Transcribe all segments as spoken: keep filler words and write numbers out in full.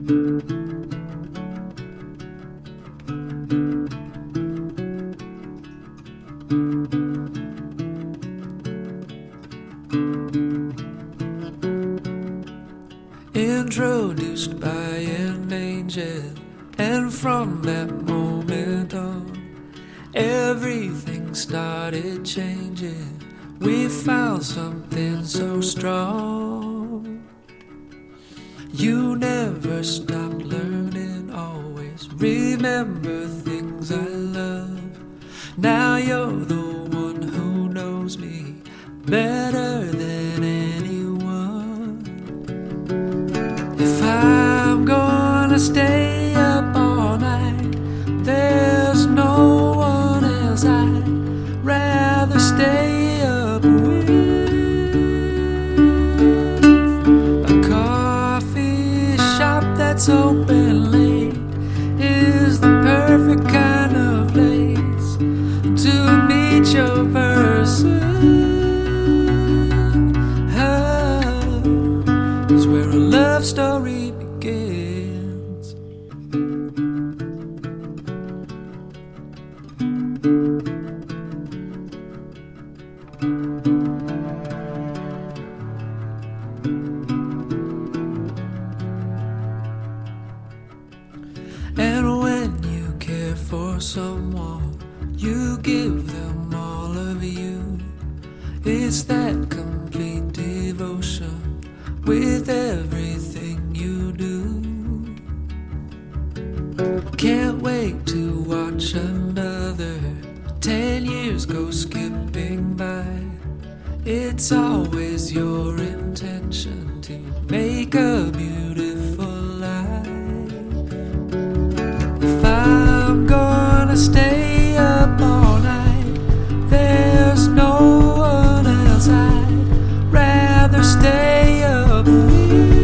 Introduced by an angel, and from that moment on, everything started changing. We found something so strong. You never stopped learning, always remember things I love. Now you're the one who knows me better than anyone. If I'm gonna stay up all night, there's no one else I'd rather stay up with. A coffee shop that's open late is the perfect kind of place to meet your person. Oh, is where a love story begins. And when you care for someone, you give them all of you. It's that complete devotion with everything you do. Can't wait to watch another ten years go skipping by. It's always your intention to make a beautiful life. If I'm gonna stay up all night, there's no one else I'd rather stay up with.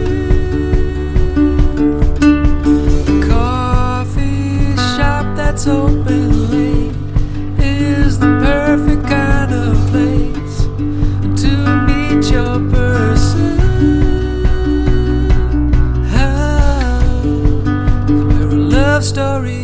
A coffee shop that's open late is the perfect kind of place to meet your person. Oh, where a love story